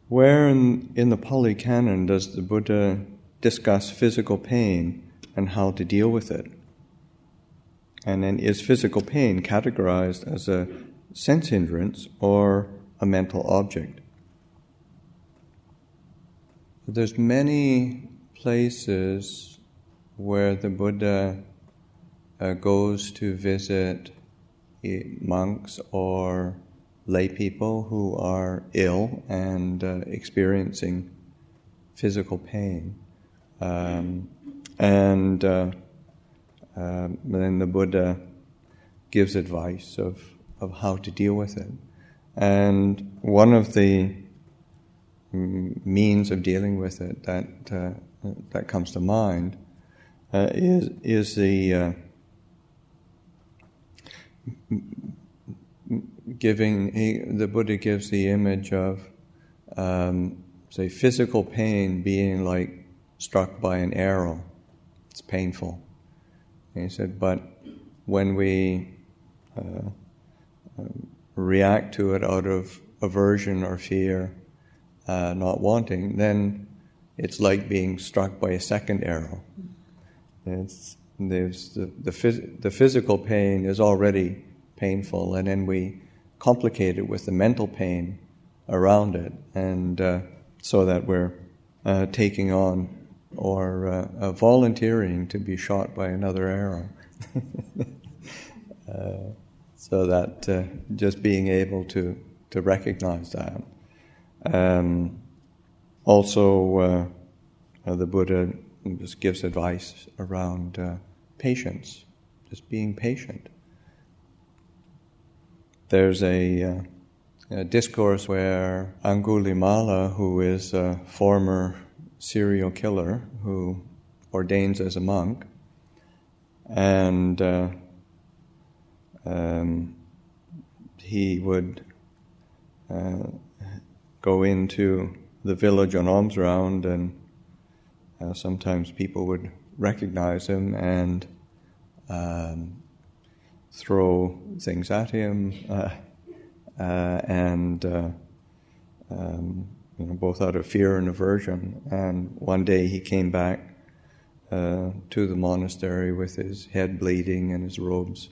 Where in the Pali Canon does the Buddha discuss physical pain and how to deal with it? And then is physical pain categorized as a sense hindrance or a mental object? There's many places where the Buddha goes to visit monks or lay people who are ill and experiencing physical pain. And then the Buddha gives advice of how to deal with it. And one of the means of dealing with it that comes to mind is the the Buddha gives the image of say physical pain being like struck by an arrow. It's painful. And he said, but when we react to it out of aversion or fear, not wanting, then it's like being struck by a second arrow. The physical pain is already painful, and then we complicate it with the mental pain around it, and so that we're taking on or volunteering to be shot by another arrow. So that just being able to recognize that. Also, the Buddha just gives advice around patience, just being patient. There's a discourse where Angulimala, who is a former serial killer who ordains as a monk, and he would go into the village on alms round, and sometimes people would recognize him and throw things at him, both out of fear and aversion. And one day he came back to the monastery with his head bleeding and his robes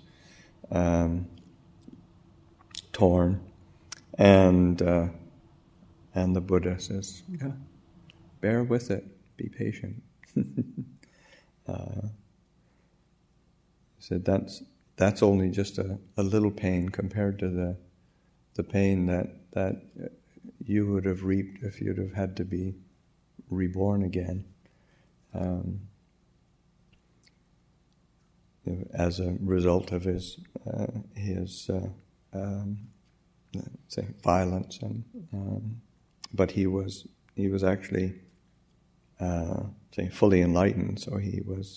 torn, and the Buddha says, "Yeah, bear with it, be patient." Said that's only just a little pain compared to the pain that you would have reaped if you'd have had to be reborn again, as a result of his say violence, and but he was actually say fully enlightened, so he was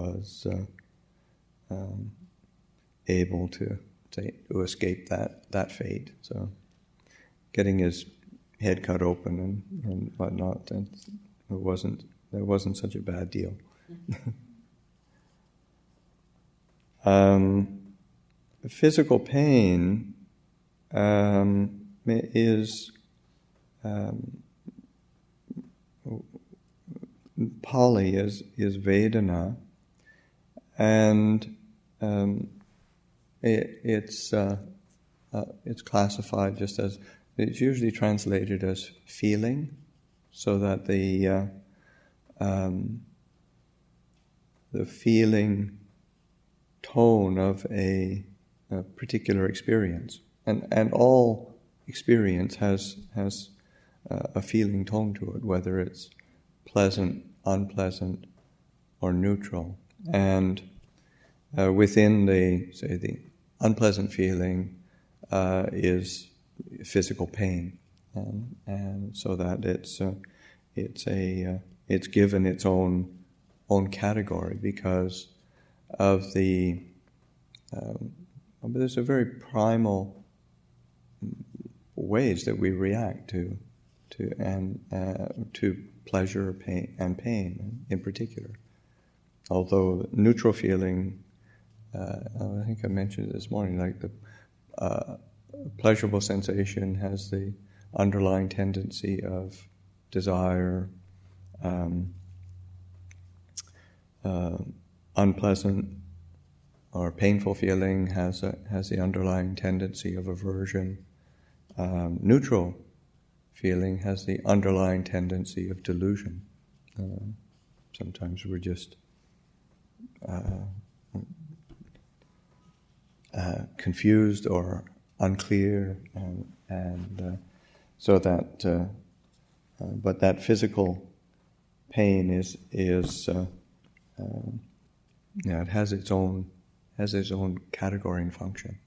able to escape that fate. So getting his head cut open and whatnot, and it wasn't such a bad deal. Physical pain is Pali is Vedana, and it's classified just as, it's usually translated as feeling, so that the feeling tone of a particular experience, and all experience has a feeling tone to it, whether it's pleasant, unpleasant, or neutral. And within the unpleasant feeling is physical pain, and so that it's given its own category because of there's a very primal ways that we react to pleasure, pain in particular. Although neutral feeling, I think I mentioned it this morning, like the pleasurable sensation has the underlying tendency of desire, unpleasant or painful feeling has the underlying tendency of aversion. Neutral feeling has the underlying tendency of delusion. Sometimes we're just confused or unclear, and so that. But that physical pain is it has its own category and function.